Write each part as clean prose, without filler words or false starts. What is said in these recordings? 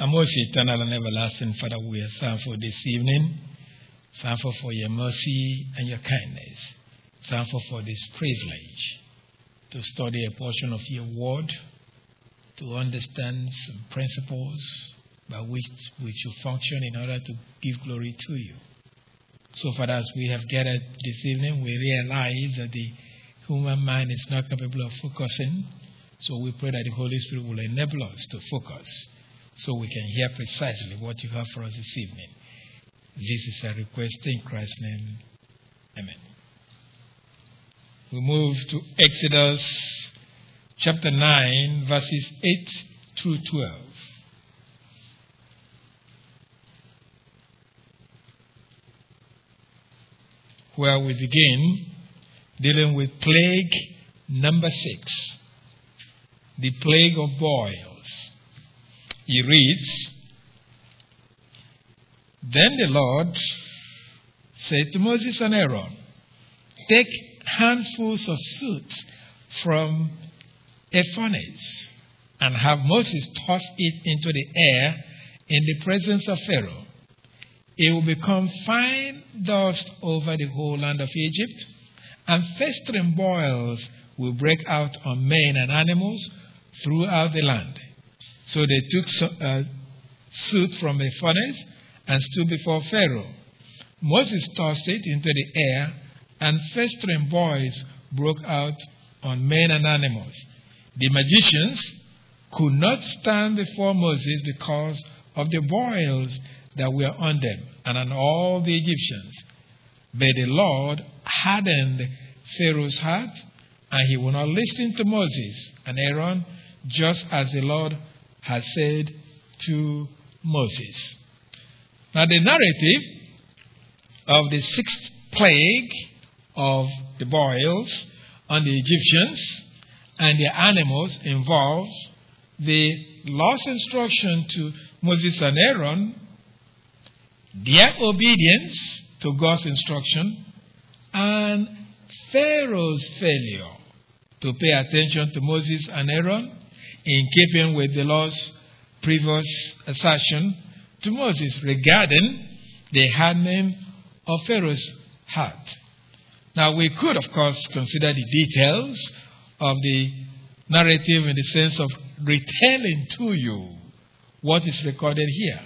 Our most eternal and everlasting Father, we are thankful this evening. Thankful for your mercy and your kindness. Thankful for this privilege to study a portion of your word, to understand some principles by which we should function in order to give glory to you. So, Father, as we have gathered this evening, we realize that the human mind is not capable of focusing. So we pray that the Holy Spirit will enable us to focus so we can hear precisely what you have for us this evening. This is a request in Christ's name. Amen. We move to Exodus chapter 9, verses 8 through 12. Where we begin dealing with plague number 6, the plague of boils. He reads, "Then the Lord said to Moses and Aaron, take handfuls of soot from a furnace and have Moses toss it into the air in the presence of Pharaoh. It will become fine dust over the whole land of Egypt, and festering boils will break out on men and animals throughout the land." So they took soot from a furnace and stood before Pharaoh. Moses tossed it into the air, and festering boils broke out on men and animals. The magicians could not stand before Moses because of the boils that were on them and on all the Egyptians. But the Lord hardened Pharaoh's heart, and he would not listen to Moses and Aaron, just as the Lord had said to Moses. Now, the narrative of the 6th plague of the boils on the Egyptians and their animals involves the Lord's instruction to Moses and Aaron, their obedience to God's instruction, and Pharaoh's failure to pay attention to Moses and Aaron, in keeping with the Lord's previous assertion to Moses regarding the hardening of Pharaoh's heart. Now, we could, of course, consider the details of the narrative in the sense of retelling to you what is recorded here,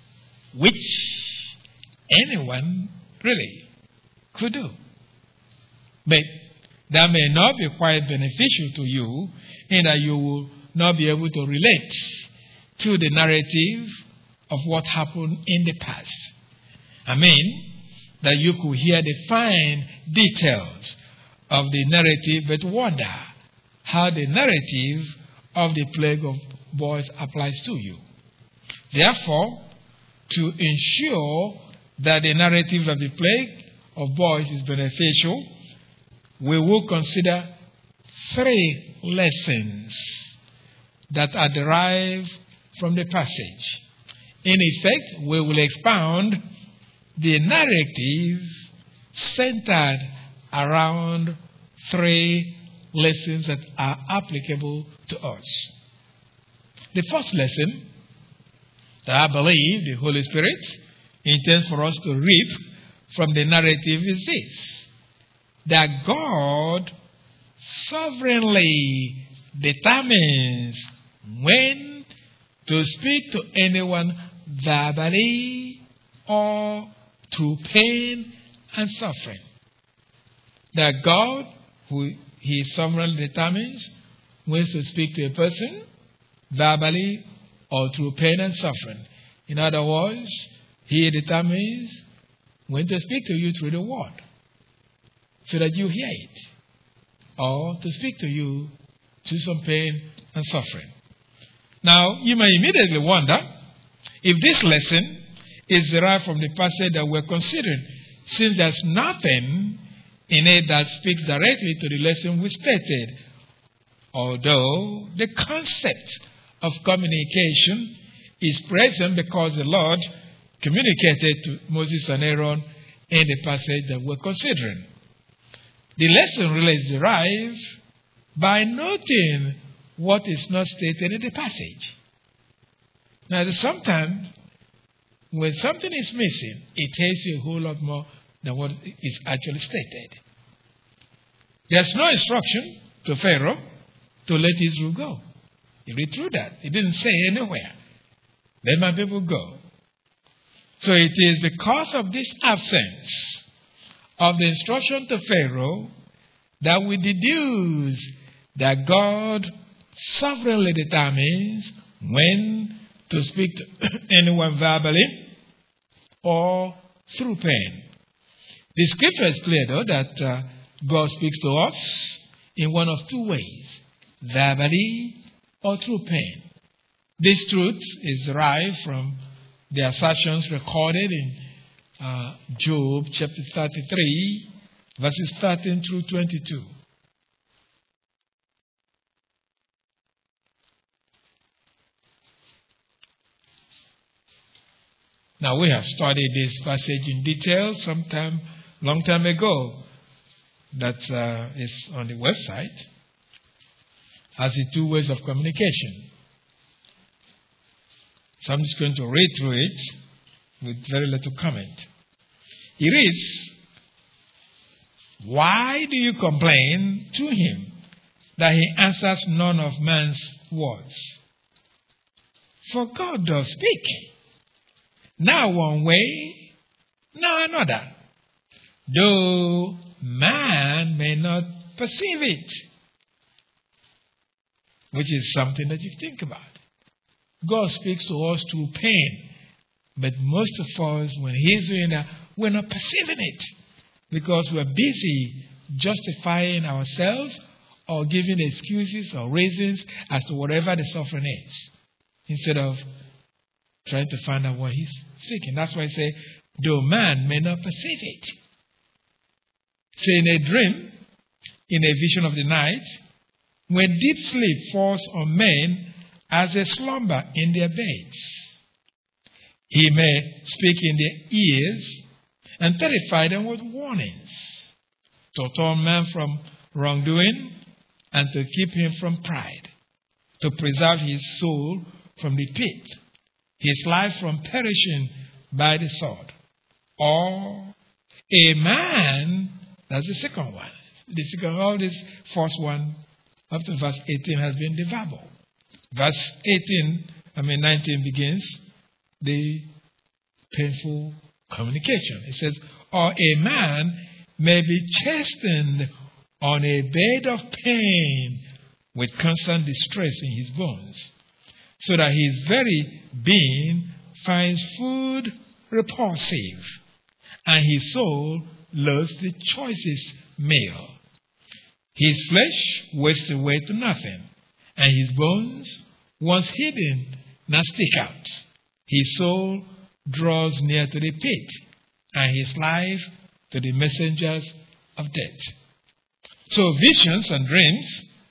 which anyone really could do. But that may not be quite beneficial to you, in that you will not be able to relate to the narrative of what happened in the past. I mean, that you could hear the fine details of the narrative, but wonder how the narrative of the plague of boils applies to you. Therefore, to ensure that the narrative of the plague of boils is beneficial, we will consider 3 lessons that are derived from the passage. In effect, we will expound the narrative centered around 3 lessons that are applicable to us. The first lesson that I believe the Holy Spirit intends for us to reap from the narrative is this: that God sovereignly determines when to speak to anyone verbally or through pain and suffering. That God, who He sovereignly determines when to speak to a person verbally or through pain and suffering. In other words, He determines when to speak to you through the word so that you hear it, or to speak to you through some pain and suffering. Now, you may immediately wonder if this lesson is derived from the passage that we're considering, since there's nothing in it that speaks directly to the lesson we stated, although the concept of communication is present because the Lord communicated to Moses and Aaron in the passage that we're considering. The lesson really is derived by noting what is not stated in the passage. Now, sometimes when something is missing, it tells you a whole lot more than what is actually stated. There's no instruction to Pharaoh to let Israel go. You read through that. It didn't say anywhere, let my people go. So it is because of this absence of the instruction to Pharaoh that we deduce that God sovereignly determines when to speak to anyone verbally or through pen. The scripture is clear, though, that God speaks to us in one of two ways, verbally or through pen. This truth is derived from the assertions recorded in Job chapter 33, verses 13 through 22. Now, we have studied this passage in detail long time ago. That is on the website as the two ways of communication. So I'm just going to read through it with very little comment. He reads, "Why do you complain to him that he answers none of man's words? For God does speak, now one way, now another, though man may not perceive it." Which is something that you think about. God speaks to us through pain, but most of us, when He's doing that, we're not perceiving it because we're busy justifying ourselves or giving excuses or reasons as to whatever the suffering is, instead of trying to find out what He's speaking. That's why I say, though man may not perceive it. So in a dream, in a vision of the night, when deep sleep falls on men as they slumber in their beds, He may speak in their ears and terrify them with warnings, to turn man from wrongdoing and to keep him from pride, to preserve his soul from the pit, his life from perishing by the sword. Or a man, that's the second one. All this first one up to verse 18 has been the verbal. Verse 19 begins the painful communication. It says, or a man may be chastened on a bed of pain with constant distress in his bones, so that his very being finds food repulsive, and his soul loathes the choicest meal. His flesh wastes away to nothing, and his bones, once hidden, now stick out. His soul draws near to the pit, and his life to the messengers of death. So visions and dreams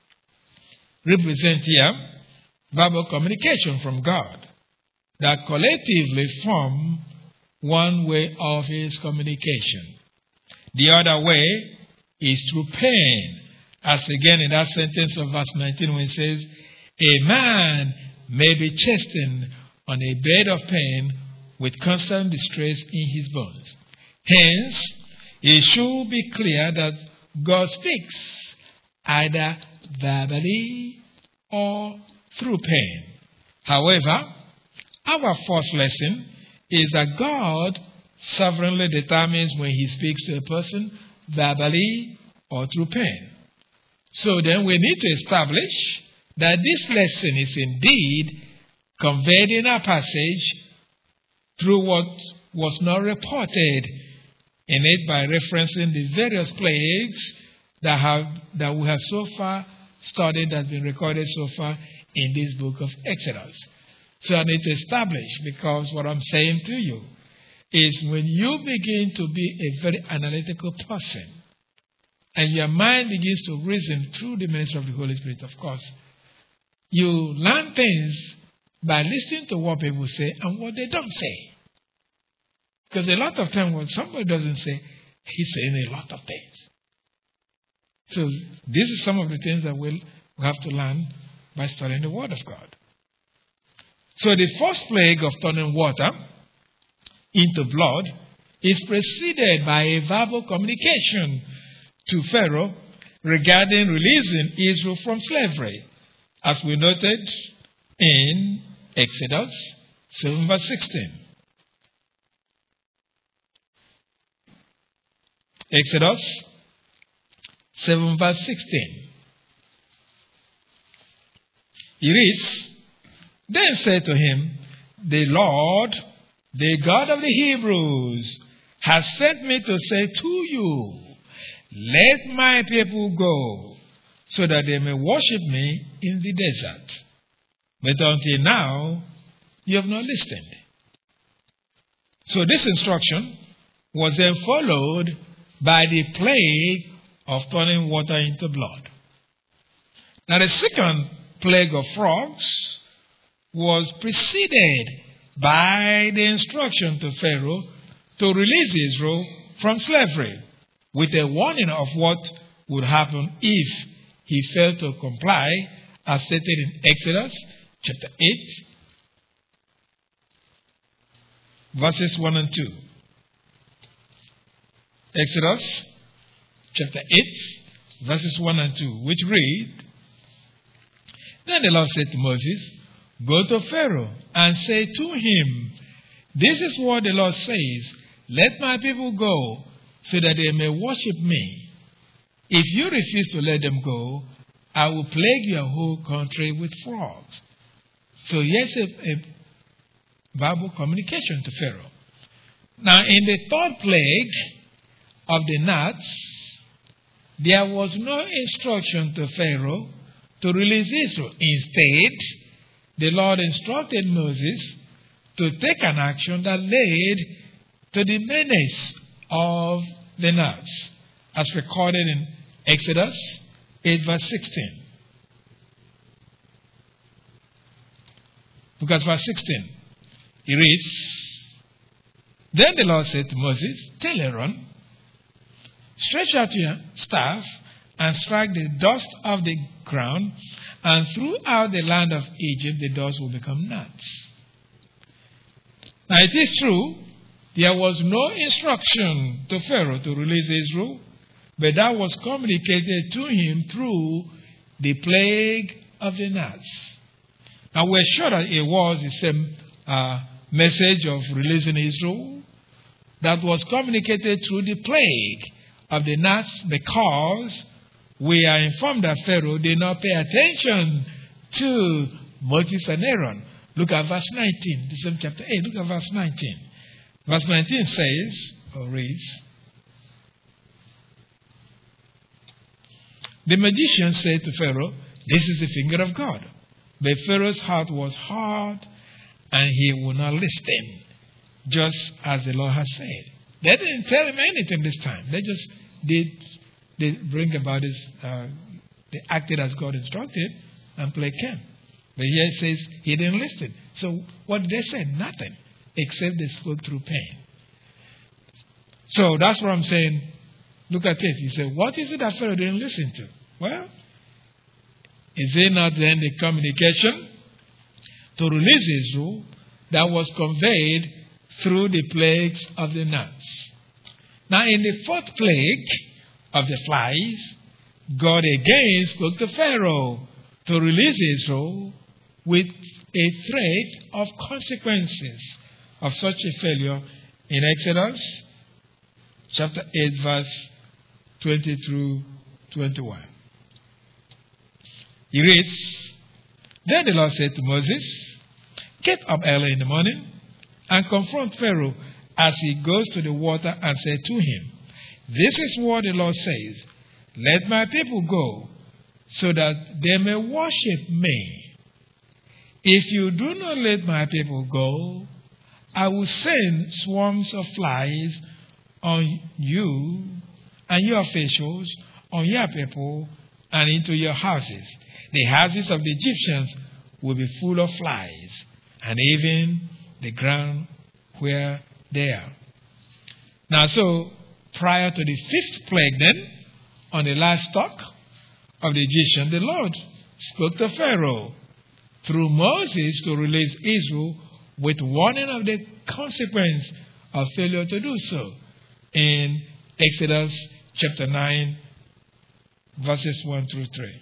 represent here verbal communication from God that collectively form one way of His communication. The other way is through pain, as again in that sentence of verse 19 when it says, a man may be chastened on a bed of pain with constant distress in his bones. Hence, it should be clear that God speaks either verbally or through pain. However, our first lesson is that God sovereignly determines when He speaks to a person verbally or through pain. So then we need to establish that this lesson is indeed conveyed in our passage through what was not reported in it by referencing the various plagues that we have so far studied, that's been recorded so far in this book of Exodus. So I need to establish, because what I'm saying to you is when you begin to be a very analytical person and your mind begins to reason through the ministry of the Holy Spirit, of course, you learn things by listening to what people say and what they don't say. Because a lot of times when somebody doesn't say, he's saying a lot of things. So this is some of the things that we'll have to learn by studying the Word of God. So the first plague of turning water into blood is preceded by a verbal communication to Pharaoh regarding releasing Israel from slavery, as we noted in Exodus 7 verse 16. Exodus 7 verse 16. He reads, Then said to him, The Lord, the God of the Hebrews, has sent me to say to you, Let my people go, so that they may worship me in the desert. But until now, you have not listened. So this instruction was then followed by the plague of turning water into blood. Now the second plague of frogs was preceded by the instruction to Pharaoh to release Israel from slavery, with a warning of what would happen if he failed to comply, as stated in Exodus chapter 8, verses 1 and 2. Exodus chapter 8, verses 1 and 2, which read, Then the Lord said to Moses, Go to Pharaoh and say to him, This is what the Lord says, Let my people go, so that they may worship me. If you refuse to let them go, I will plague your whole country with frogs. So here's a verbal communication to Pharaoh. Now in the third plague of the gnats, there was no instruction to Pharaoh to release Israel. Instead, the Lord instructed Moses to take an action that led to the menace of the gnats, as recorded in Exodus 8 verse 16. Look at verse 16. He reads, Then the Lord said to Moses, Tell Aaron, Stretch out your staff and strike the dust of the ground, and throughout the land of Egypt the dust will become gnats. Now it is true, there was no instruction to Pharaoh to release Israel, but that was communicated to him through the plague of the gnats. Now we're sure that it was the same message of releasing Israel that was communicated through the plague of the gnats, because we are informed that Pharaoh did not pay attention to Moses and Aaron. Look at verse 19, the same chapter 8. Look at verse 19. Verse 19 says, or reads, The magician said to Pharaoh, This is the finger of God. But Pharaoh's heart was hard, and he would not listen, just as the Lord had said. They didn't tell him anything this time. They just did bring about this. They acted as God instructed, and plague came. But here it says he didn't listen. So what did they say? Nothing, except they spoke through pain. So that's what I'm saying. Look at it. You say, what is it that Pharaoh didn't listen to? Well, is it not then the communication to release Israel that was conveyed through the plagues of the gnats? Now in the fourth plague of the flies, God again spoke to Pharaoh to release Israel with a threat of consequences of such a failure in Exodus chapter 8 verse 20 through 21. He reads, Then the Lord said to Moses, Get up early in the morning and confront Pharaoh as he goes to the water, and say to him, This is what the Lord says, Let my people go, so that they may worship me. If you do not let my people go, I will send swarms of flies on you and your officials, on your people, and into your houses. The houses of the Egyptians will be full of flies, and even the ground where they are. Now, so prior to the fifth plague, then, on the livestock of the Egyptian, the Lord spoke to Pharaoh through Moses to release Israel with warning of the consequence of failure to do so in Exodus chapter 9, verses 1 through 3.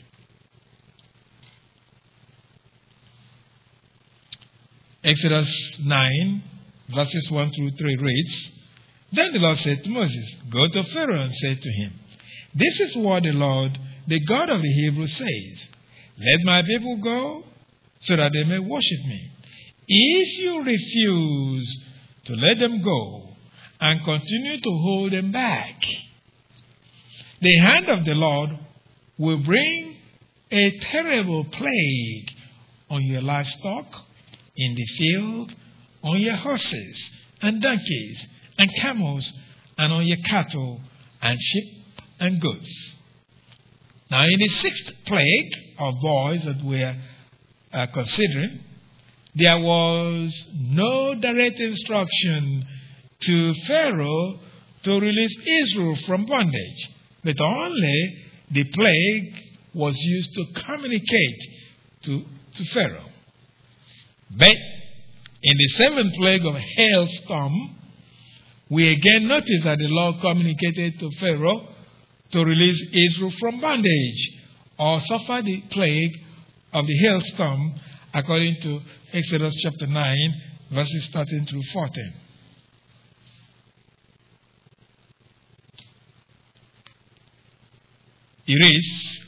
Exodus 9, verses 1 through 3 reads, Then the Lord said to Moses, Go to Pharaoh and say to him, This is what the Lord, the God of the Hebrews, says. Let my people go, so that they may worship me. If you refuse to let them go and continue to hold them back, the hand of the Lord will bring a terrible plague on your livestock, in the field, on your horses and donkeys and camels, and on your cattle and sheep and goats. Now, in the sixth plague of boils that we are considering, there was no direct instruction to Pharaoh to release Israel from bondage, but only the plague was used to communicate to Pharaoh. But in the seventh plague of hailstorm, we again notice that the Lord communicated to Pharaoh to release Israel from bondage or suffer the plague of the hailstorm according to Exodus chapter 9, verses 13 through 14. It reads,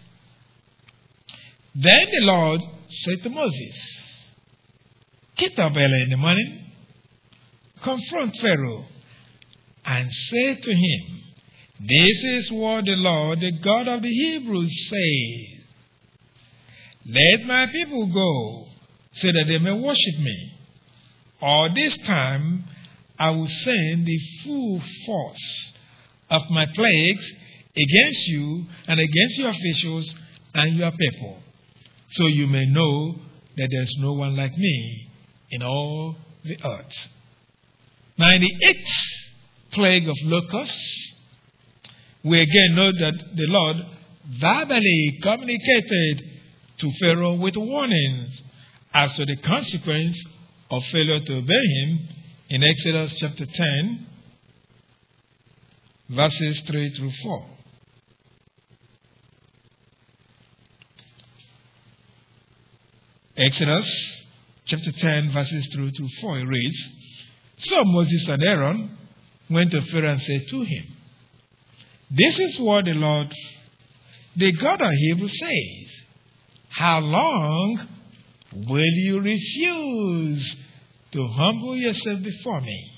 Then the Lord said to Moses, Get up early in the morning, confront Pharaoh, and say to him, This is what the Lord, the God of the Hebrews, says. Let my people go, so that they may worship me. Or this time I will send the full force of my plagues against you and against your officials and your people, so you may know that there is no one like me in all the earth. Now, in the eighth plague of locusts, we again know that the Lord verbally communicated to Pharaoh with warnings as to the consequence of failure to obey him in Exodus chapter 10, verses 3 through 4. Exodus chapter 10, verses 3 through 4, it reads, So Moses and Aaron went to Pharaoh and said to him, This is what the Lord, the God of Hebrews, says. How long will you refuse to humble yourself before me?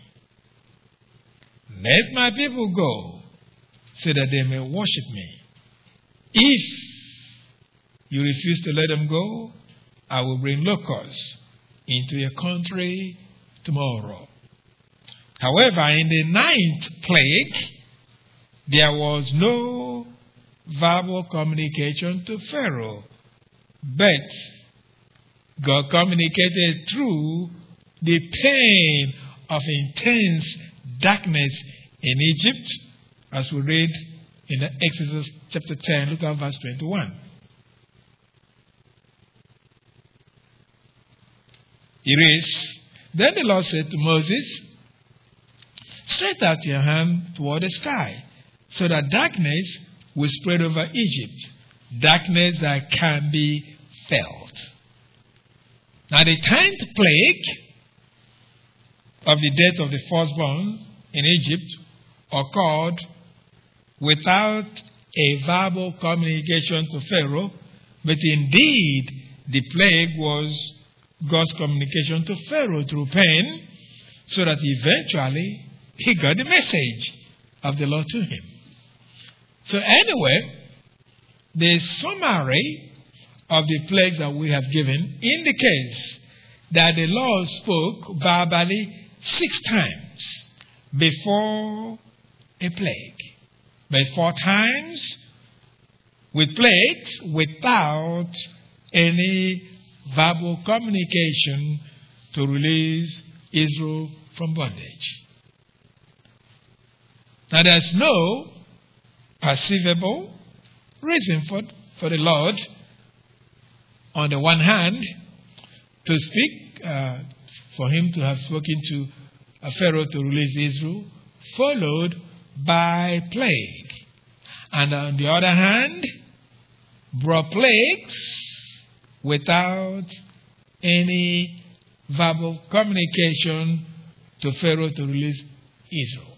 Let my people go, so that they may worship me. If you refuse to let them go, I will bring locusts into your country tomorrow. However, in the ninth plague, there was no verbal communication to Pharaoh, but God communicated through the pain of intense darkness in Egypt, as we read in Exodus chapter 10, look at verse 21. It reads, Then the Lord said to Moses, Stretch out your hand toward the sky, so that darkness will spread over Egypt, darkness that can be felt. Now, the 10th plague of the death of the firstborn in Egypt occurred without a verbal communication to Pharaoh, but indeed the plague was God's communication to Pharaoh through pain, so that eventually he got the message of the Lord to him. So anyway, the summary of the plagues that we have given indicates that the Lord spoke verbally 6 times before a plague, but 4 times with plagues without any verbal communication to release Israel from bondage. Now, there's no perceivable reason for the Lord, on the one hand, to speak, for him to have spoken to Pharaoh to release Israel, followed by plague. And on the other hand, brought plagues without any verbal communication to Pharaoh to release Israel.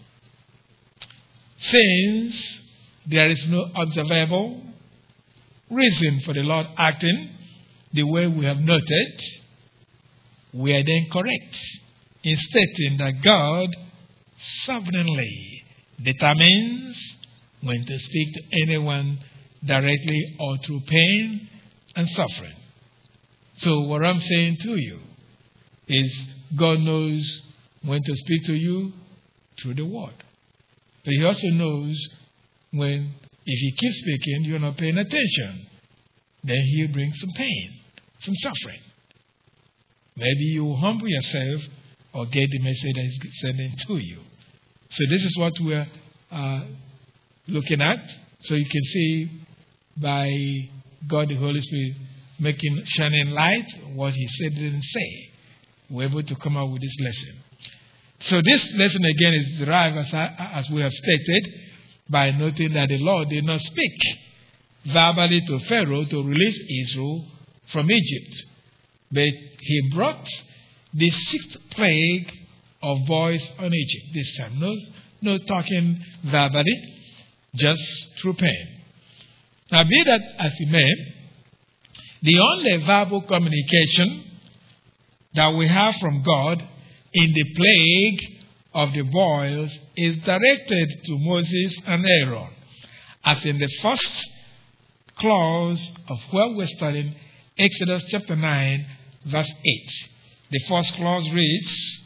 Since there is no observable reason for the Lord acting the way we have noted, we are then correct in stating that God sovereignly determines when to speak to anyone directly or through pain and suffering. So what I'm saying to you is God knows when to speak to you through the word. But he also knows when, if you keep speaking, you're not paying attention, then he'll bring some pain, some suffering. Maybe you humble yourself or get the message that he's sending to you. So this is what we're looking at. So you can see by God the Holy Spirit shining light what he said didn't say. We're able to come out with this lesson. So this lesson again is derived, as we have stated, by noting that the Lord did not speak verbally to Pharaoh to release Israel from Egypt. But he brought the sixth plague of boils on Egypt this time. No talking verbally, just through pain. Now be that as it may, the only verbal communication that we have from God in the plague of the boils is directed to Moses and Aaron, as in the first clause of where we're studying, Exodus chapter 9, verse 8. The first clause reads,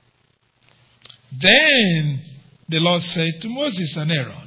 "Then the Lord said to Moses and Aaron."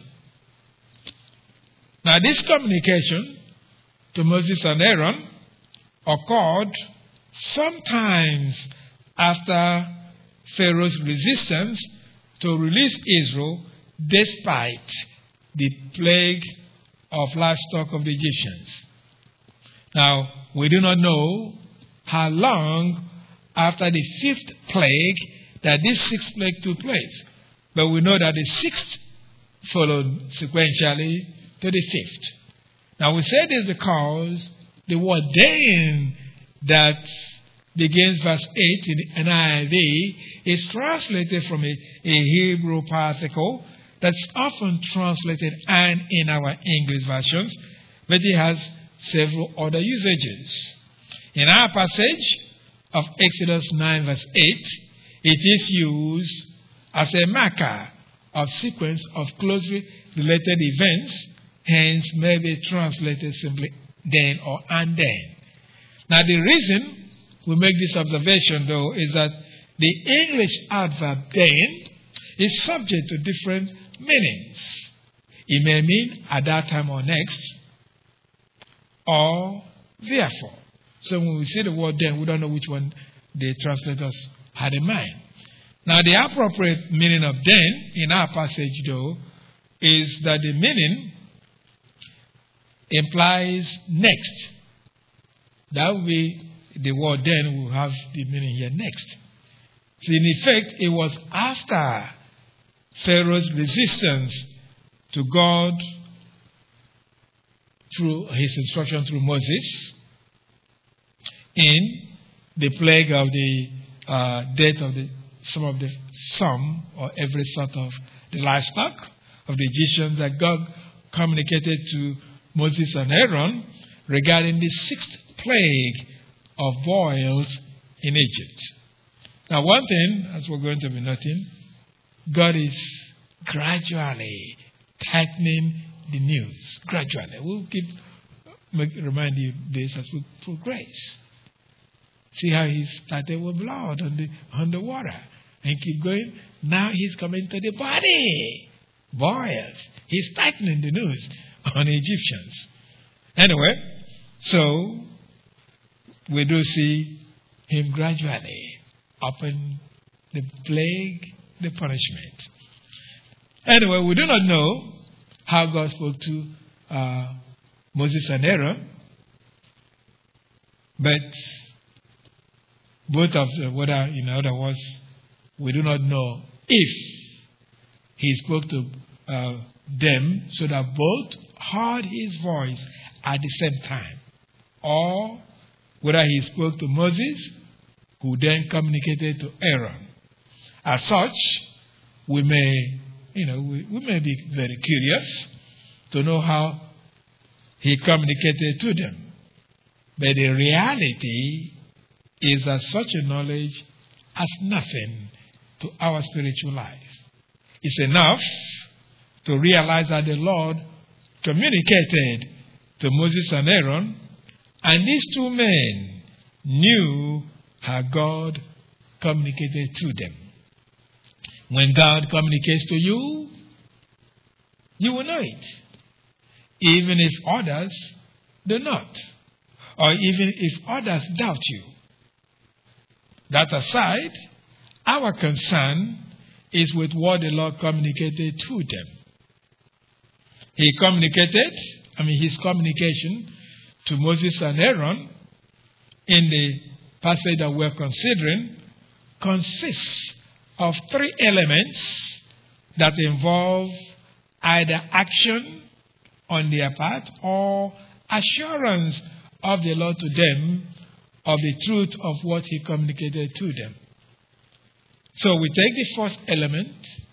Now this communication to Moses and Aaron occurred sometimes after Pharaoh's resistance to release Israel despite the plague of livestock of the Egyptians. Now, we do not know how long after the fifth plague that this sixth plague took place, but we know that the sixth followed sequentially to the fifth. Now, we say this because the word "then" that begins verse 8 in the NIV is translated from a Hebrew particle that's often translated "and" in our English versions, but it has several other usages. In our passage of Exodus 9 verse 8, it is used as a marker of sequence of closely related events, hence may be translated simply "then" or "and then." Now the reason we make this observation, though, is that the English adverb "then" is subject to different meanings. It may mean "at that time" or "next," or "therefore." So when we say the word "then," we don't know which one the translators had in mind. Now the appropriate meaning of "then" in our passage, though, is that the meaning implies "next." That would be the word "then" will have the meaning here, "next." So in effect, it was after Pharaoh's resistance to God through his instruction through Moses in the plague of the death of some or every sort of the livestock of the Egyptians, that God communicated to Moses and Aaron regarding the sixth plague of boils in Egypt. Now, one thing, as we're going to be noting, God is gradually tightening the news. Gradually. We'll remind you this as we progress. See how he started with blood on the water and keep going. Now he's coming to the body. Boils. He's tightening the news on the Egyptians. Anyway, so we do see him gradually open the plague, the punishment. Anyway, we do not know how God spoke to Moses and Aaron, but both of them, whether, in other words, we do not know if he spoke to them so that both heard his voice at the same time, or whether he spoke to Moses, who then communicated to Aaron. As such, we may be very curious to know how he communicated to them. But the reality is that such a knowledge has nothing to our spiritual life. It's enough to realize that the Lord communicated to Moses and Aaron, and these two men knew how God communicated to them. When God communicates to you, you will know it, even if others do not, or even if others doubt you. That aside, our concern is with what the Lord communicated to them. His communication to Moses and Aaron in the passage that we're considering consists of three elements that involve either action on their part or assurance of the Lord to them of the truth of what he communicated to them. So we take the first element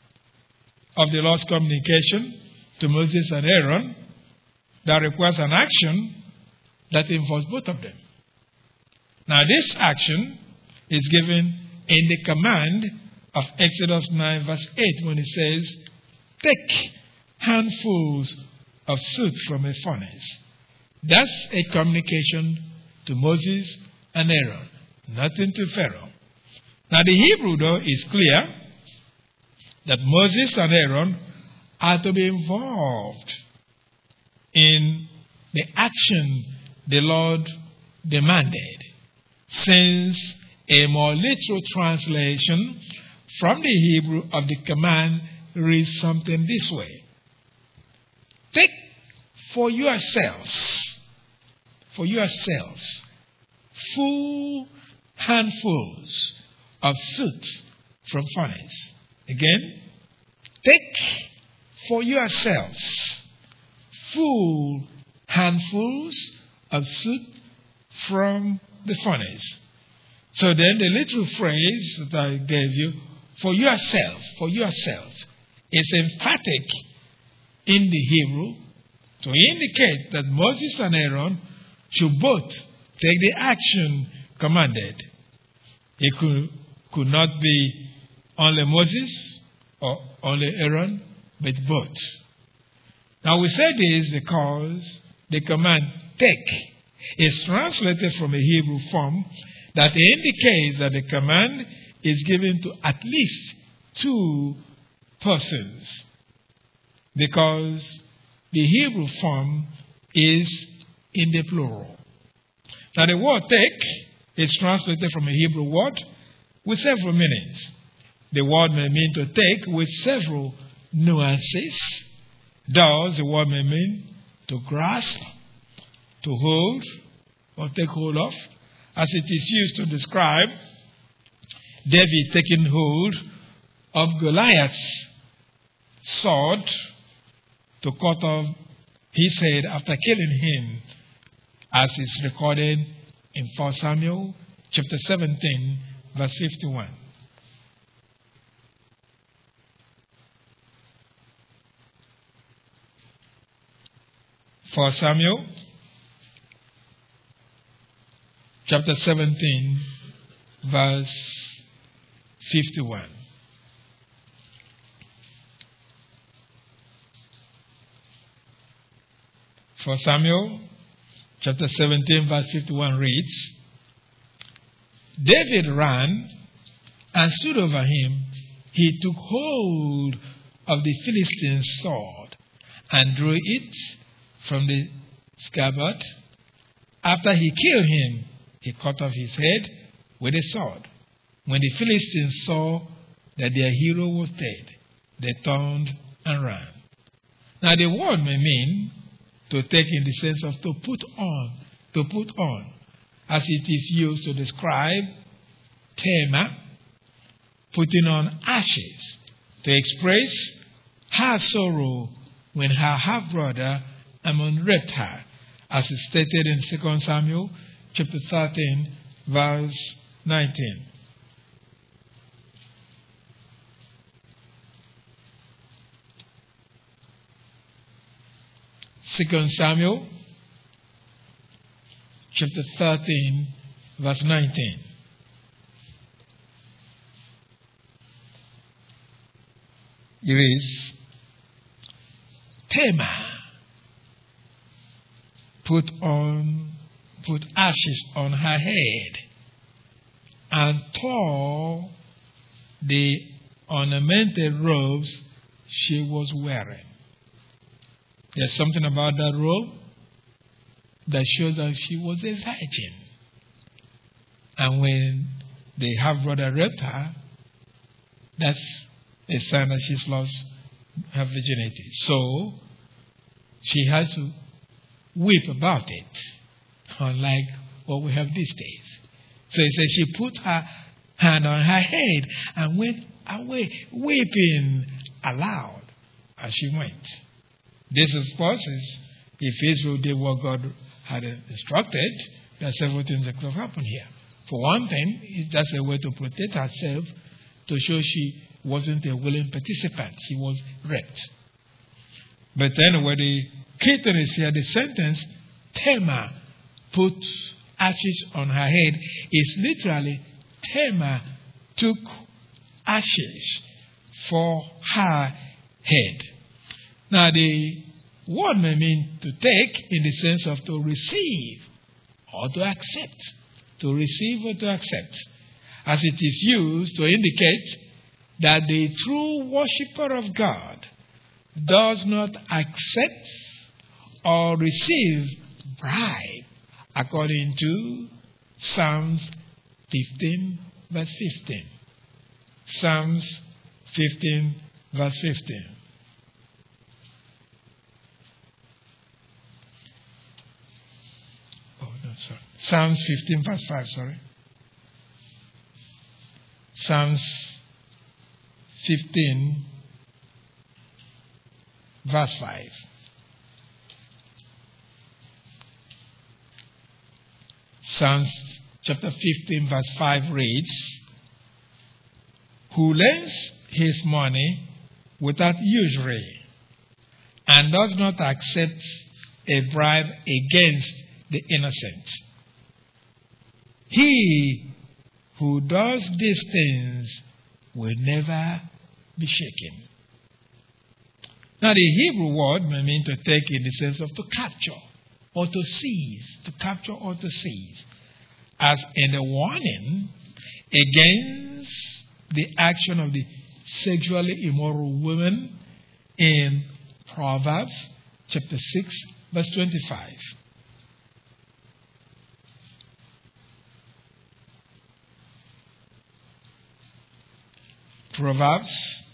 of the Lord's communication to Moses and Aaron that requires an action that involves both of them. Now this action is given in the command of Exodus 9 verse 8 when it says, "Take handfuls of soot from a furnace." That's a communication to Moses and Aaron, nothing to Pharaoh. Now the Hebrew, though, is clear that Moses and Aaron are to be involved in the action the Lord demanded, since a more literal translation from the Hebrew of the command reads something this way: "Take for yourselves full handfuls of soot from furnace." Again, take for yourselves full handfuls of soot from the furnace. So then the little phrase that I gave you, for yourselves, is emphatic in the Hebrew to indicate that Moses and Aaron should both take the action commanded. It could not be only Moses or only Aaron, but both. Now we say this because the command take is translated from a Hebrew form that indicates that the command is given to at least two persons, because the Hebrew form is in the plural. Now the word take is translated from a Hebrew word with several meanings. The word may mean to take with several nuances. Thus, the word may mean to grasp, to hold, or take hold of, as it is used to describe David taking hold of Goliath's sword to cut off his head after killing him, as is recorded in 1 Samuel chapter 17, verse 51. For Samuel chapter 17, verse 51. For Samuel chapter 17, verse 51 reads, "David ran and stood over him. He took hold of the Philistine's sword and drew it from the scabbard. After he killed him, he cut off his head with a sword. When the Philistines saw that their hero was dead, they turned and ran." Now the word may mean to take in the sense of to put on, as it is used to describe Tamar putting on ashes to express her sorrow when her half-brother Ammon raped her, as is stated in 2 Samuel chapter 13, verse 19. Second Samuel chapter 13, verse 19. It is, Tamar put ashes on her head and tore the ornamented robes she was wearing. There's something about that robe that shows that she was a virgin. And when the half-brother raped her, that's a sign that she's lost her virginity. So she has to weep about it, unlike what we have these days. So it says she put her hand on her head and went away, weeping aloud as she went. This, of course, is if Israel did what God had instructed, there are several things that could have happened here. For one thing, that's a way to protect herself, to show she wasn't a willing participant. She was raped. But anyway, the key thing is here, the sentence, Tamar put ashes on her head, is literally Tamar took ashes for her head. Now, the word may mean to take in the sense of to receive or to accept. To receive or to accept. As it is used to indicate that the true worshipper of God does not accept or receive bribe, according to Psalms 15, verse 15. Psalms 15, verse 15. Psalms 15, verse 5, Psalms 15, verse 5. Psalms chapter 15, verse 5 reads, "Who lends his money without usury and does not accept a bribe against the innocent. He who does these things will never be shaken." Now, the Hebrew word may mean to take in the sense of to capture or to seize, to capture or to seize, as in the warning against the action of the sexually immoral women in Proverbs chapter 6, verse 25. Proverbs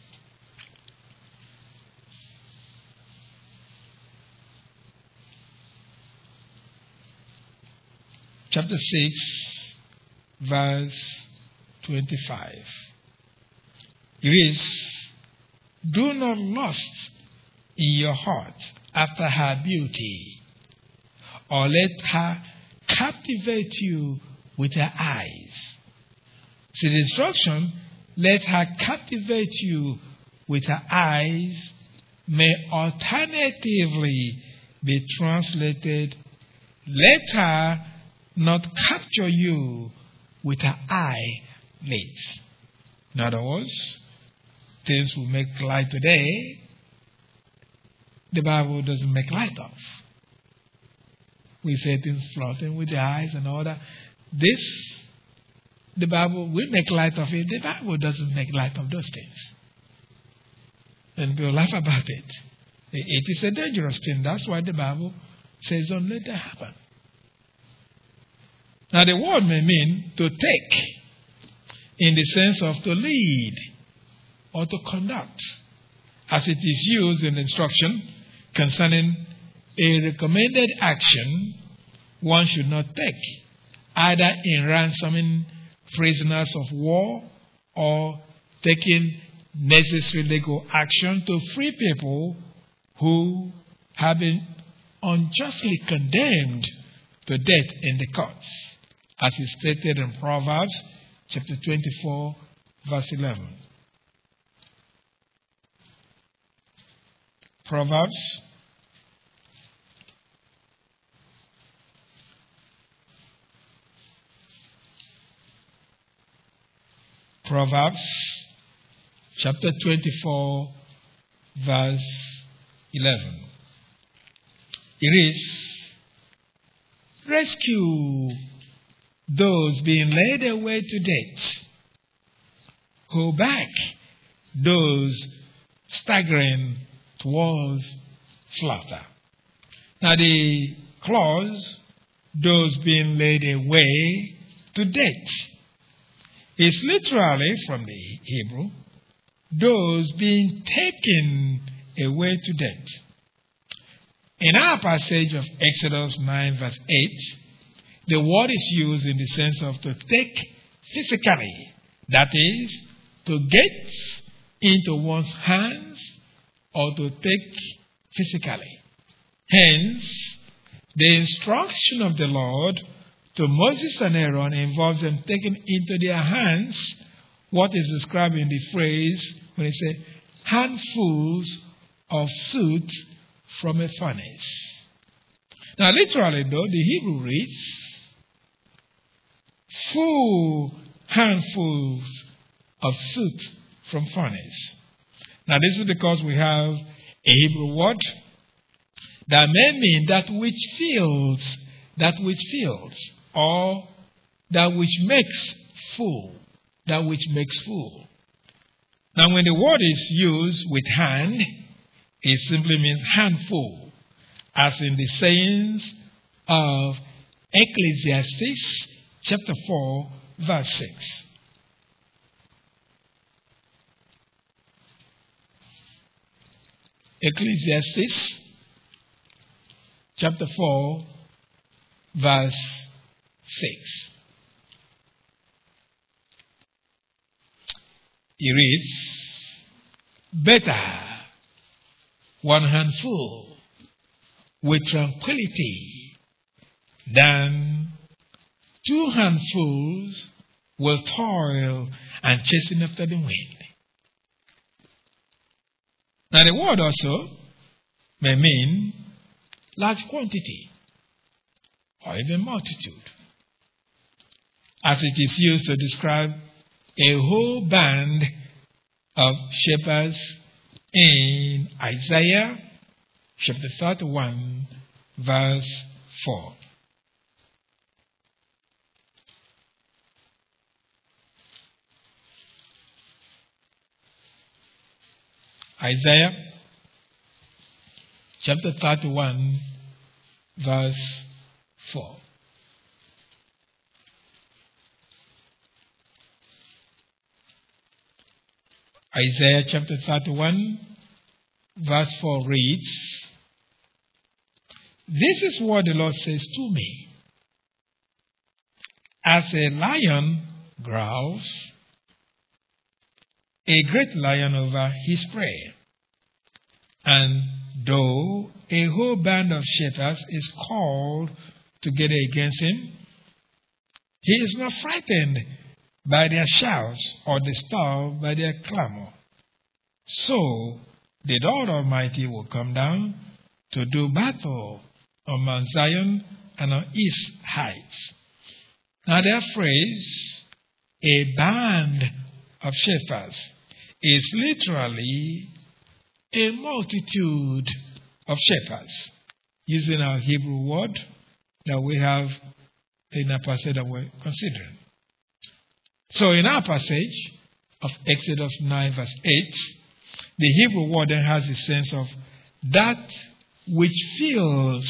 chapter 6, verse 25. It is, "Do not lust in your heart after her beauty, or let her captivate you with her eyes." See, the instruction, "let her captivate you with her eyes," may alternatively be translated, "let her not capture you with her eyelids." In other words, things we make light today, the Bible doesn't make light of. We say things floating with the eyes and all that. This, the Bible will make light of it. The Bible doesn't make light of those things. And people laugh about it. It is a dangerous thing. That's why the Bible says don't let that happen. Now, the word may mean to take in the sense of to lead or to conduct, as it is used in instruction concerning a recommended action one should not take, either in ransoming prisoners of war or taking necessary legal action to free people who have been unjustly condemned to death in the courts, as is stated in Proverbs chapter 24, verse 11. Proverbs chapter 24, verse 11. It is, rescue those being led away to death, hold back those staggering towards slaughter. Now the clause, those being led away to death, is literally from the Hebrew, those being taken away to death. In our passage of Exodus 9 verse 8, the word is used in the sense of to take physically, that is, to get into one's hands or to take physically. Hence, the instruction of the Lord to Moses and Aaron involves them taking into their hands what is described in the phrase when it says, handfuls of soot from a furnace. Now, literally, though, the Hebrew reads, full handfuls of soot from furnace. Now, this is because we have a Hebrew word that may mean that which fills, or that which makes full, that which makes full. Now, when the word is used with hand, it simply means handful, as in the sayings of Ecclesiastes chapter 4, verse 6. Ecclesiastes chapter 4, verse 6. It reads, better one handful with tranquility than two handfuls will toil and chasing after the wind. Now the word also may mean large quantity or even multitude, as it is used to describe a whole band of shepherds in Isaiah chapter 31, verse 4. Isaiah chapter 31, verse 4. Isaiah chapter 31, verse 4 reads, this is what the Lord says to me. As a lion growls, a great lion over his prey, and though a whole band of shepherds is called together against him, he is not frightened by their shouts or disturbed by their clamor. So the Lord Almighty will come down to do battle on Mount Zion and on its heights. Now that phrase, a band of shepherds, is literally a multitude of shepherds, using our Hebrew word that we have in our passage that we're considering. So in our passage of Exodus 9 verse 8, the Hebrew word then has a sense of that which fills,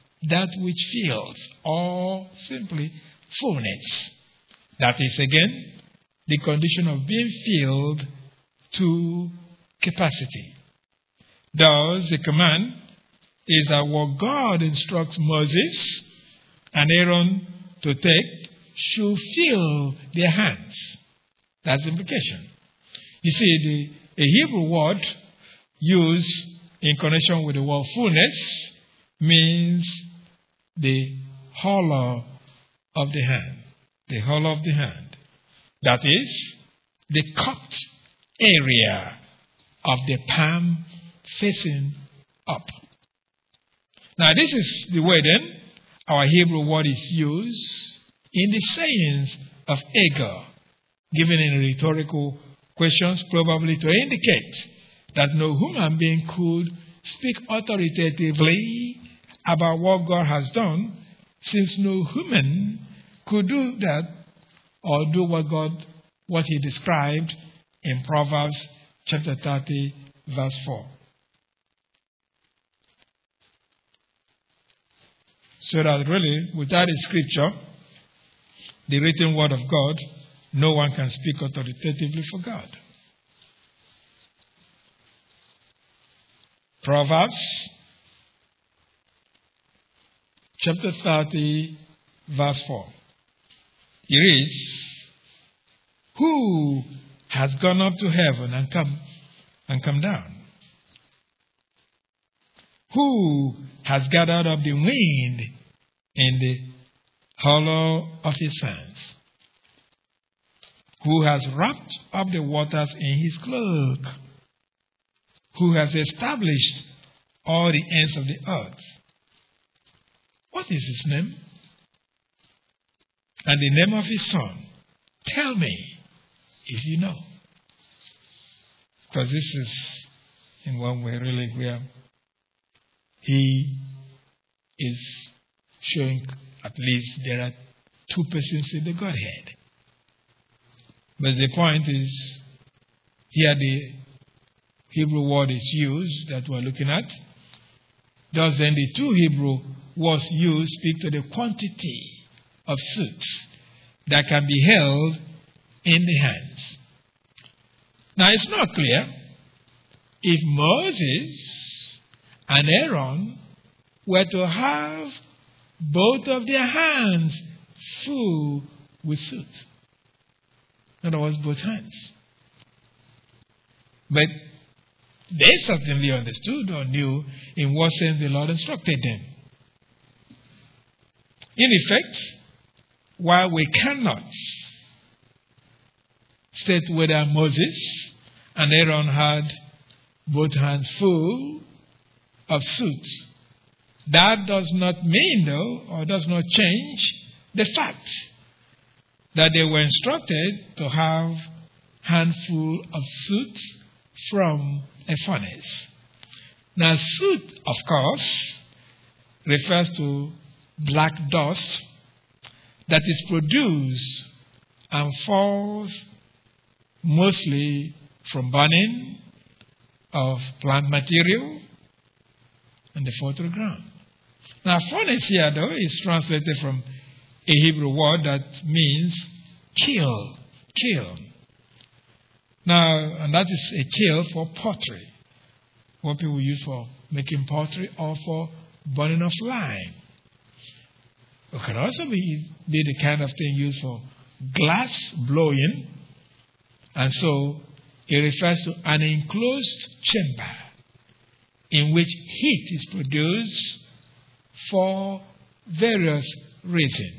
or simply fullness. That is again the condition of being filled to capacity. Thus, the command is that what God instructs Moses and Aaron to take should fill their hands. That's the implication. You see, a Hebrew word used in connection with the word fullness means the hollow of the hand. The hollow of the hand. That is, the cupped area of the palm facing up. Now, this is the way then our Hebrew word is used in the sayings of Agur, given in rhetorical questions, probably to indicate that no human being could speak authoritatively about what God has done, since no human could do that or do what he described in Proverbs chapter 30, verse 4. So that really, without a scripture, the written word of God, no one can speak authoritatively for God. Proverbs chapter 30, verse 4. It reads, "Who has gone up to heaven and come down? Who has gathered up the wind in the hollow of his hands? Who has wrapped up the waters in his cloak? Who has established all the ends of the earth? What is his name? And the name of his son? Tell me if you know." Because this is, in one way, really where he is showing at least there are two persons in the Godhead. But the point is, here the Hebrew word is used that we're looking at. Thus then the two Hebrew words used speak to the quantity of soot that can be held in the hands. Now it's not clear if Moses and Aaron were to have both of their hands full with soot. In other words, both hands. But they certainly understood or knew in what sense the Lord instructed them. In effect, while we cannot state whether Moses and Aaron had both hands full of soot, that does not mean, though, or does not change the fact that they were instructed to have handful of soot from a furnace. Now, soot, of course, refers to black dust that is produced and falls mostly from burning of plant material and they fall to the ground. Now, furnace here, though, is translated from a Hebrew word that means kiln. Now, and that is a kiln for pottery, what people use for making pottery or for burning of lime. It can also be the kind of thing used for glass blowing, and so it refers to an enclosed chamber in which heat is produced for various reasons.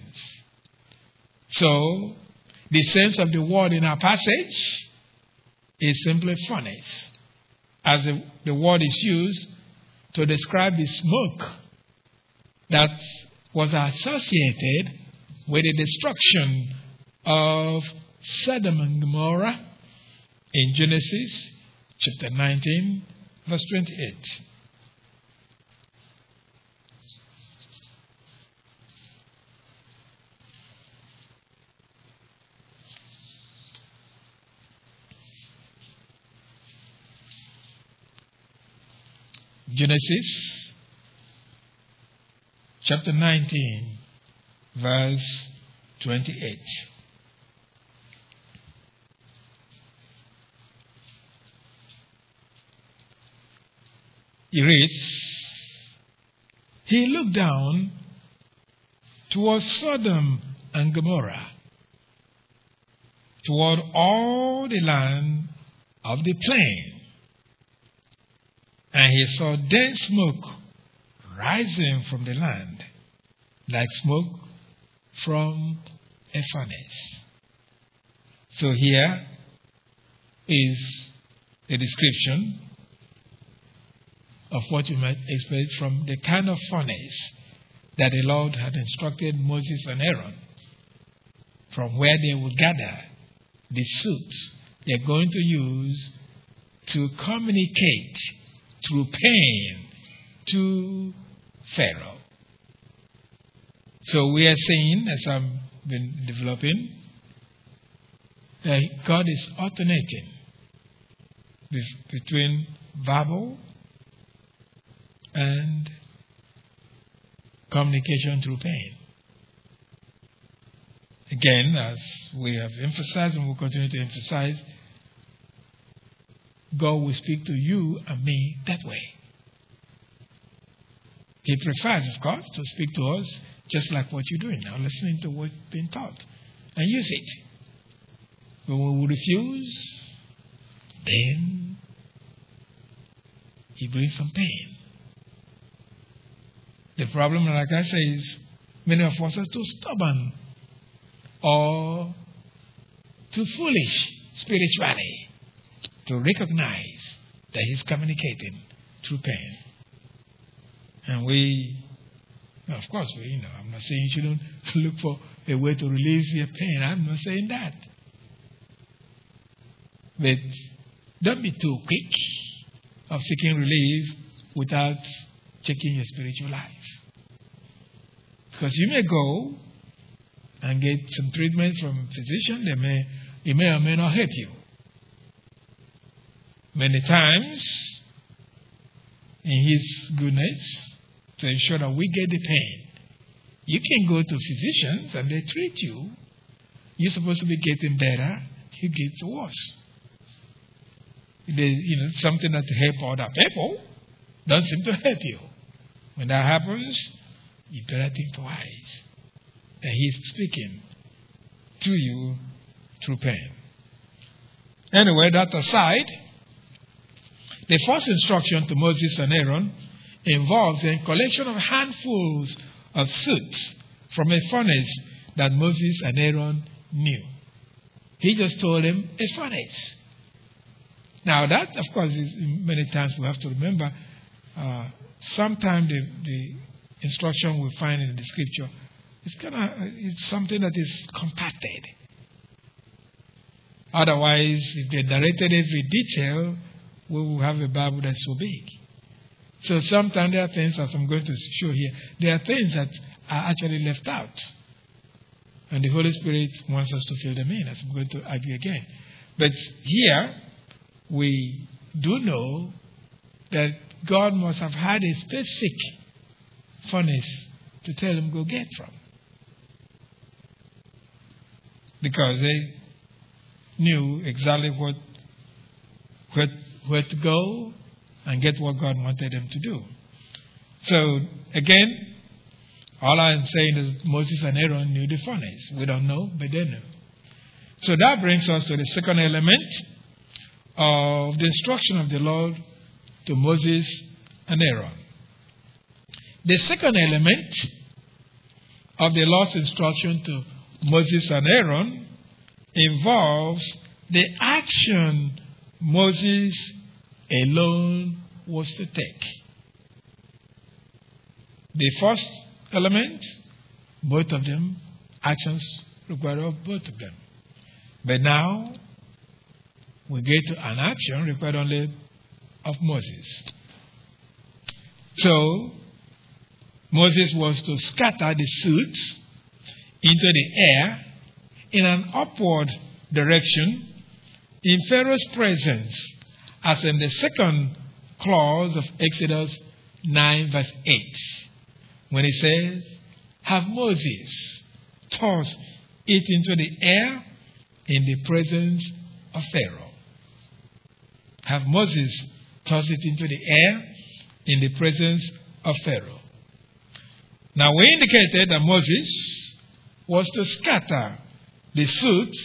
So, the sense of the word in our passage is simply furnace, as the word is used to describe the smoke that was associated with the destruction of Sodom and Gomorrah in Genesis chapter 19, verse 28. Genesis chapter 19, verse 28. It reads, "He looked down towards Sodom and Gomorrah toward all the land of the plain. And he saw dense smoke rising from the land, like smoke from a furnace. So here is a description of what you might expect from the kind of furnace that the Lord had instructed Moses and Aaron, from where they would gather the soot they're going to use to communicate through pain to Pharaoh. So we are saying, as I've been developing, that God is alternating between verbal and communication through pain. Again, as we have emphasized and will continue to emphasize, God will speak to you and me that way. He prefers, of course, to speak to us just like what you're doing now, listening to what's being taught, and use it. When we refuse, then He brings some pain. The problem, like I say, is many of us are too stubborn or too foolish spiritually to recognize that He's communicating through pain. And we, of course, I'm not saying you shouldn't look for a way to release your pain. I'm not saying that. But don't be too quick of seeking relief without checking your spiritual life. Because you may go and get some treatment from a physician. It may or may not help you. Many times, in His goodness, to ensure that we get the pain, you can go to physicians and they treat you. You're supposed to be getting better. You get worse. Something that help other people don't seem to help you. When that happens, you better think twice that He's speaking to you through pain. Anyway, that aside, the first instruction to Moses and Aaron involves a collection of handfuls of soot from a furnace that Moses and Aaron knew. He just told them a furnace. Now that, of course, is many times we have to remember, sometimes the instruction we find in the scripture it's something that is compacted. Otherwise, if they narrated every detail, we will have a Bible that's so big. So sometimes there are things, as I'm going to show here, there are things that are actually left out. And the Holy Spirit wants us to fill them in, as I'm going to argue again. But here, we do know that God must have had a specific furnace to tell them go get from. Because they knew exactly where to go and get what God wanted them to do. So, again, all I'm saying is Moses and Aaron knew the furnace. We don't know, but they knew. So that brings us to the second element of the instruction of the Lord to Moses and Aaron. The second element of the Lord's instruction to Moses and Aaron involves the action Moses alone was to take. The first element, both of them, actions required of both of them. But now, we get to an action required only of Moses. So, Moses was to scatter the soot into the air in an upward direction in Pharaoh's presence, as in the second clause of Exodus 9 verse 8, when it says, have Moses toss it into the air in the presence of Pharaoh. Have Moses toss it into the air in the presence of Pharaoh. Now we indicated that Moses was to scatter the soot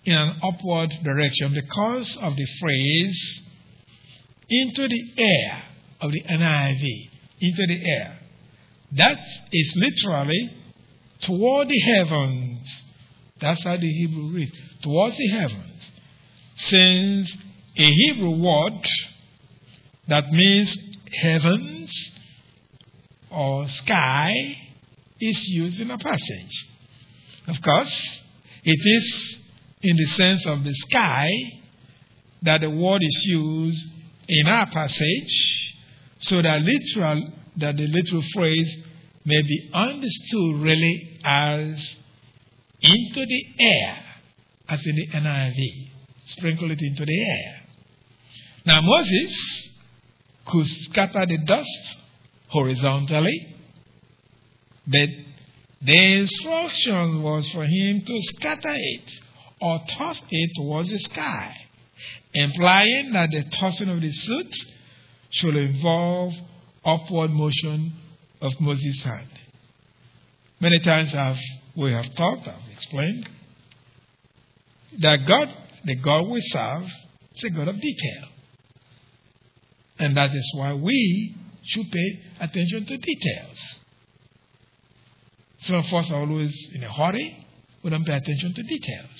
in an upward direction because of the phrase into the air of the NIV, into the air. That is literally toward the heavens. That's how the Hebrew reads, towards the heavens. Since a Hebrew word that means heavens or sky is used in a passage. Of course, it is in the sense of the sky that the word is used in our passage, so that the literal phrase may be understood really as into the air, as in the NIV. Sprinkle it into the air. Now Moses could scatter the dust horizontally, but the instruction was for him to scatter it or toss it towards the sky, implying that the tossing of the soot should involve upward motion of Moses' hand. Many times we have talked, I've explained, that God, the God we serve, is a God of detail. And that is why we should pay attention to details. Some of us are always in a hurry. We don't pay attention to details.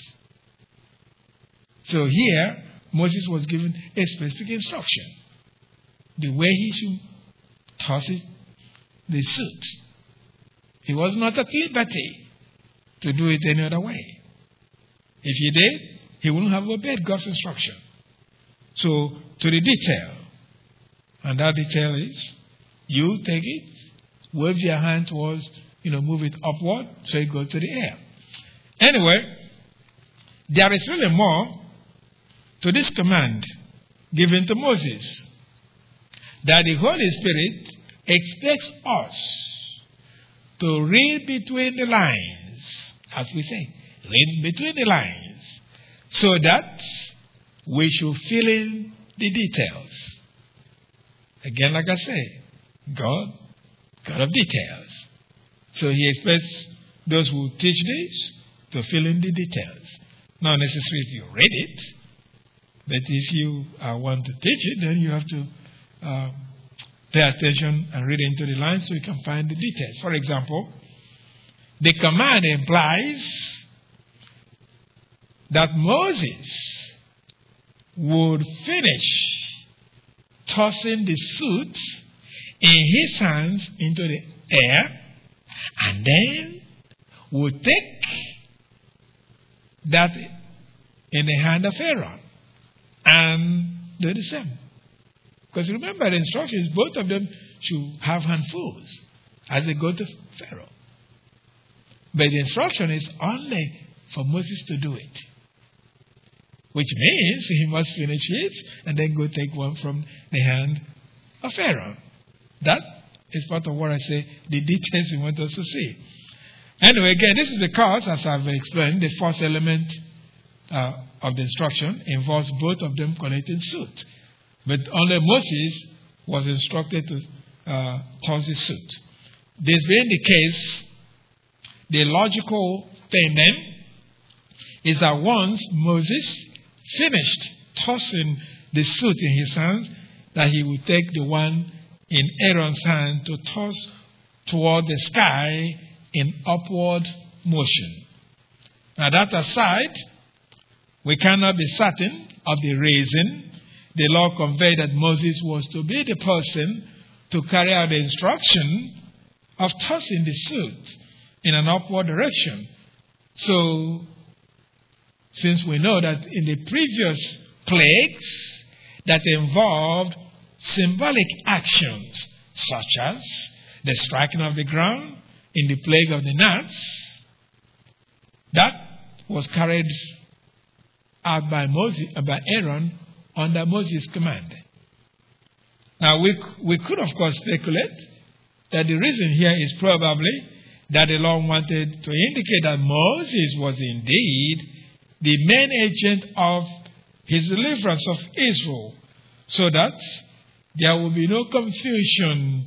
So here, Moses was given a specific instruction. The way he should toss it, the soot. He was not at liberty to do it any other way. If he did, he wouldn't have obeyed God's instruction. So, to the detail. And that detail is, you take it, wave your hand towards, move it upward, so it goes to the air. Anyway, there is really more to this command given to Moses, that the Holy Spirit expects us to read between the lines, as we say, read between the lines, so that we should fill in the details. Again, like I say, God of details. So he expects those who teach this to fill in the details. Not necessarily if you read it, but if you want to teach it, then you have to pay attention and read into the lines so you can find the details. For example, the command implies that Moses would finish tossing the soot in his hands into the air, and then would take that in the hand of Aaron and do the same. Because remember, the instructions, both of them should have handfuls as they go to Pharaoh. But the instruction is only for Moses to do it, which means he must finish it and then go take one from the hand of Aaron. That is part of what I say, the details we want us to see. Anyway, again, this is because, as I've explained, the first element of the instruction involves both of them collecting soot. But only Moses was instructed to toss the soot. This being the case, the logical thing then is that once Moses finished tossing the soot in his hands, that he would take the one in Aaron's hand to toss toward the sky in upward motion. Now that aside, we cannot be certain of the reason the law conveyed that Moses was to be the person to carry out the instruction of tossing the soot in an upward direction. So, since we know that in the previous plagues that involved symbolic actions, such as the striking of the ground in the plague of the gnats, that was carried out by Aaron under Moses' command. Now, we could, of course, speculate that the reason here is probably that the Lord wanted to indicate that Moses was indeed the main agent of his deliverance of Israel, so that there will be no confusion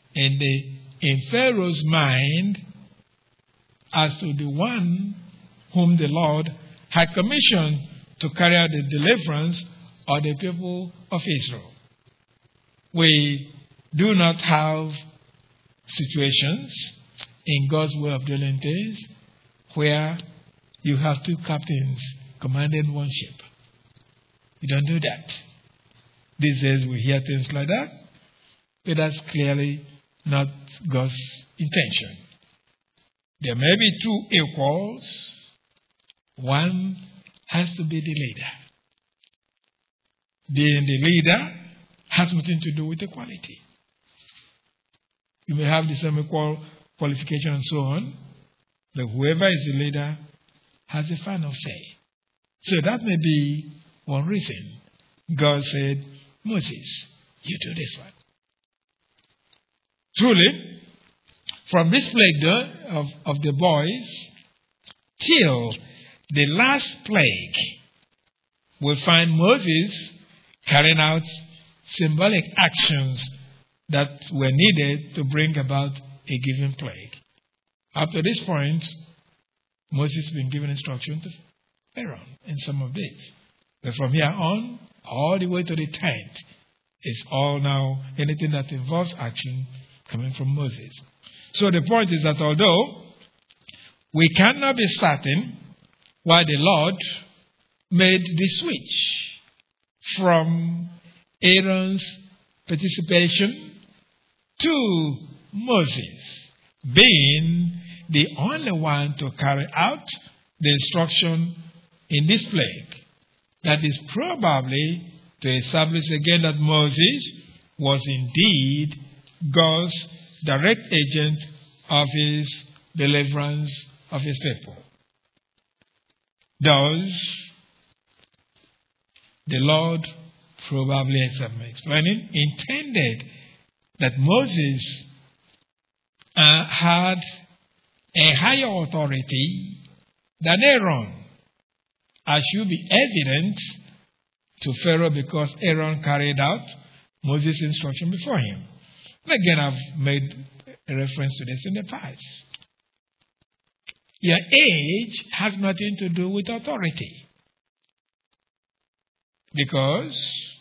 in Pharaoh's mind as to the one whom the Lord had commissioned to carry out the deliverance of the people of Israel. We do not have situations in God's way of doing things where you have two captains commanding one ship. You don't do that. These days we hear things like that, but that's clearly not God's intention. There may be two equals. One has to be the leader. Being the leader has nothing to do with equality. You may have the same equal qualification and so on, but whoever is the leader has the final say. So that may be one reason God said, Moses, you do this one. Truly, from this plague of the boys till the last plague, we find Moses carrying out symbolic actions that were needed to bring about a given plague. Up to this point, Moses has been given instruction to Aaron in some of this. But from here on, all the way to the 10th, is all now anything that involves action coming from Moses. So the point is that although we cannot be certain why the Lord made the switch from Aaron's participation to Moses being the only one to carry out the instruction in this plague, that is probably to establish again that Moses was indeed God's direct agent of his deliverance of his people. Thus, the Lord probably, as I'm explaining, intended that Moses had a higher authority than Aaron, as should be evident to Pharaoh because Aaron carried out Moses' instruction before him. And again, I've made a reference to this in the past. Your age has nothing to do with authority. Because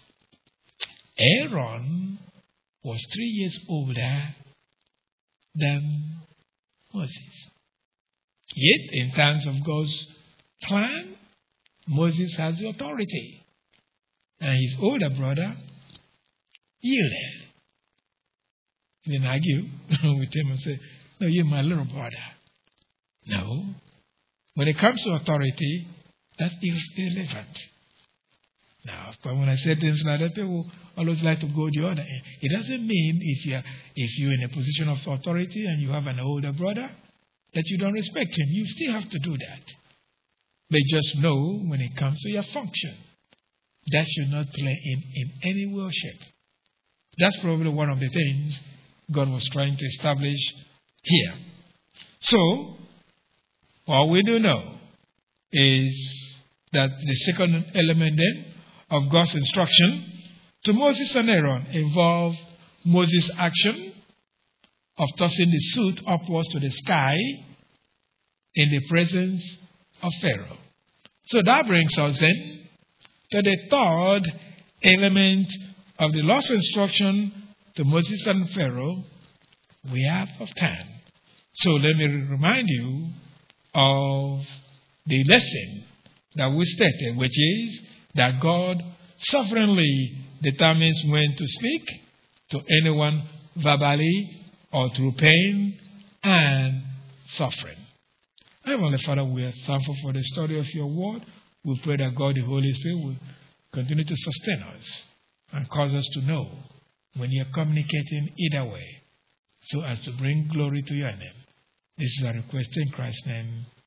Aaron was 3 years older than Moses. Yet, in terms of God's plan, Moses has the authority. And his older brother yielded. He didn't argue with him and say, no, you're my little brother. No. When it comes to authority, that is irrelevant. Now, of course, when I say things like that, people always like to go the other end. It doesn't mean if you're in a position of authority and you have an older brother, that you don't respect him. You still have to do that. But just know when it comes to your function, that should not play in any way or shape. That's probably one of the things God was trying to establish here. So, all we do know is that the second element then of God's instruction to Moses and Aaron involved Moses' action of tossing the suit upwards to the sky in the presence of Pharaoh. So that brings us then to the third element of the Lord's instruction to Moses and Pharaoh. We have of time. So let me remind you of the lesson that we stated, which is that God sovereignly determines when to speak to anyone verbally or through pain and suffering. Heavenly Father, we are thankful for the study of your word. We pray that God, the Holy Spirit, will continue to sustain us and cause us to know when you're communicating either way, so as to bring glory to your name. This is our request in Christ's name.